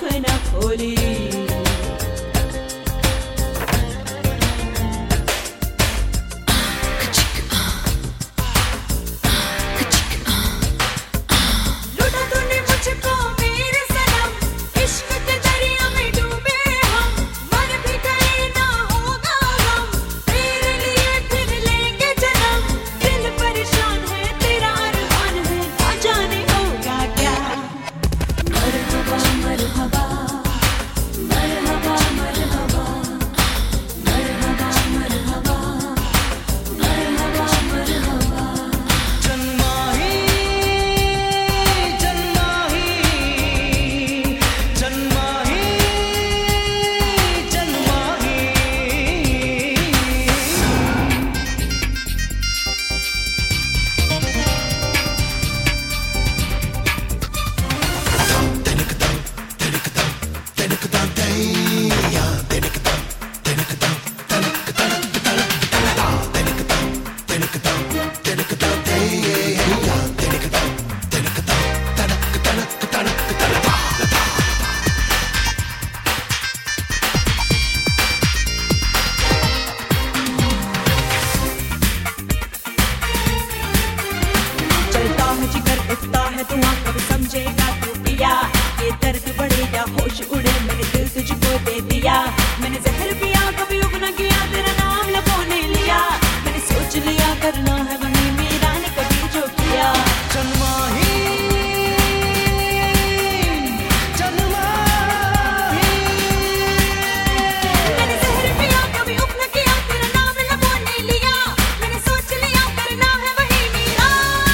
न खोली। कब समझेगा तू पिया, ये दर्द बढ़े या होश उड़े, मैंने दिल तुझको दे दिया। मैंने जहर पिया कभी उगना किया, तेरा नाम लबों ने लिया। मैंने सोच लिया करना है वही मेरा ने कभी जो किया। मैंने जहर पिया कभी उगना किया, तेरा नाम लबों ने लिया। मैंने सोच लिया करना है वही मेरा।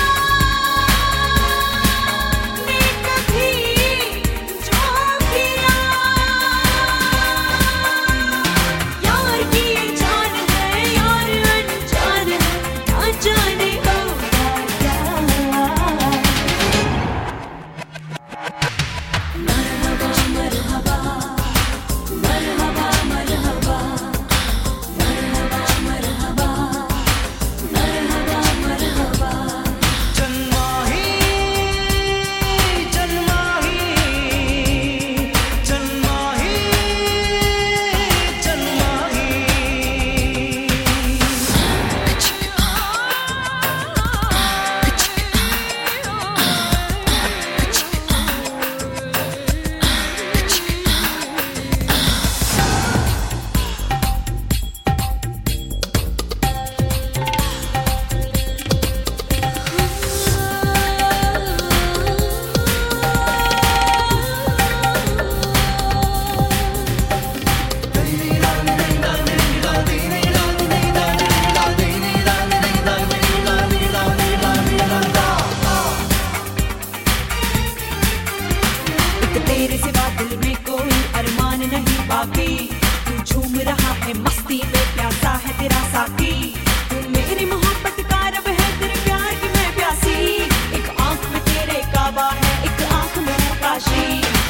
तेरे सिवा दिल में कोई अरमान नहीं बाकी, तू झूम रहा है मस्ती में, प्यासा है तेरा साथी। तू मेरी मोहब्बत का रब है, तेरे प्यार की मैं प्यासी। एक आंख में तेरे काबा है, एक आंख में काशी।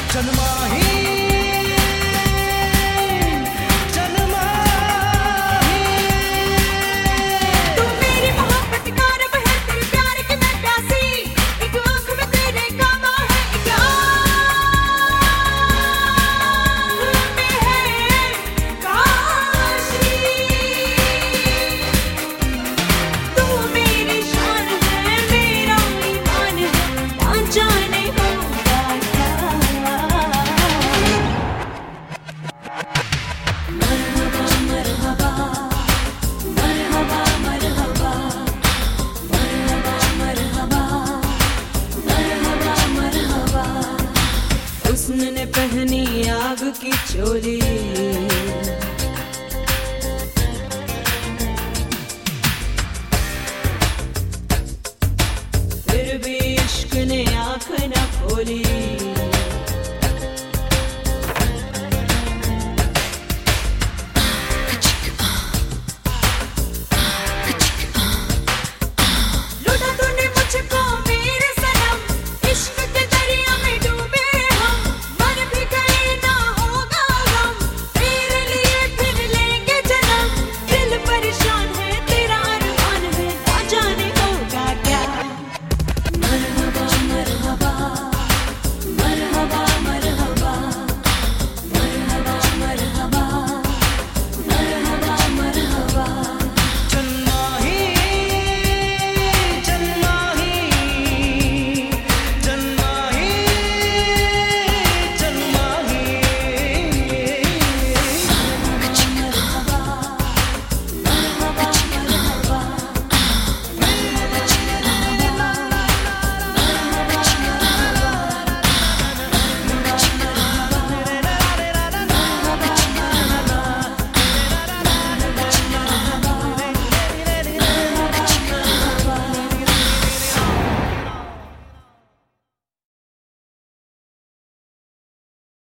तू मेरी मोहब्बत का रब है, तेरे प्यार की मैं प्यासी। एक आंख में तेरे काबा है, एक उसने पहनी आग की चोली, फिर भी इश्क ने आँख न खोली।